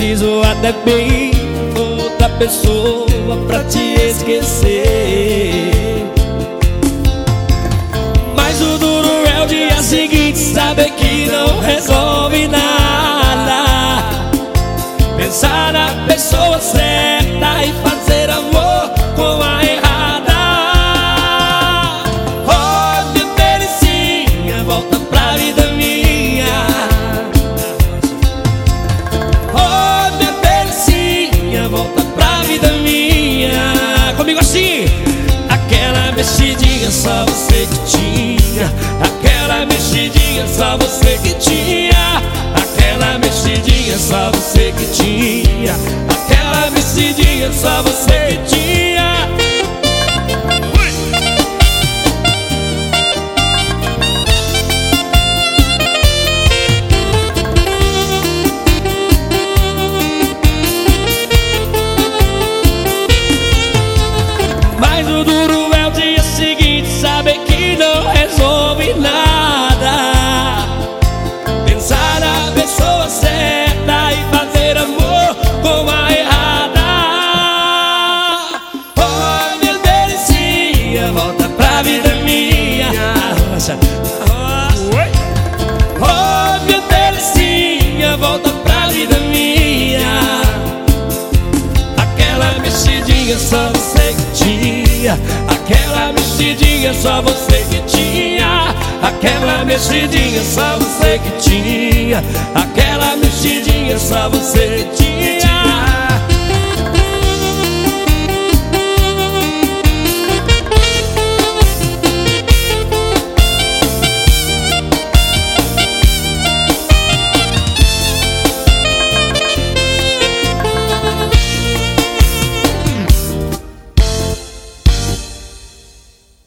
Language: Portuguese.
preciso até bem outra pessoa pra te esquecer. Mas o duro é o dia seguinte, saber que não resolve nada. Pensar na pessoa certa e fazer amor com a errada. Oh, minha delicinha, volta pra vida minha. Oh, minha delicinha, volta pra vida minha. Comigo assim. Aquela mexidinha só você que tinha. Aquela mexidinha só você que tinha. Aquela mexidinha só você que tinha. Aquela mexidinha só você que tinha. Mas o duro é o dia seguinte, saber que não resolve nada. Pensar na pessoa certa e fazer amor com a errada. Oh, minha delicinha, volta pra vida minha. Oh, minha delicinha, volta pra vida minha. Aquela mexidinha só você que tinha. Aquela mexidinha só você que tinha. Aquela mexidinha só você que tinha. Aquela mexidinha só você que tinha.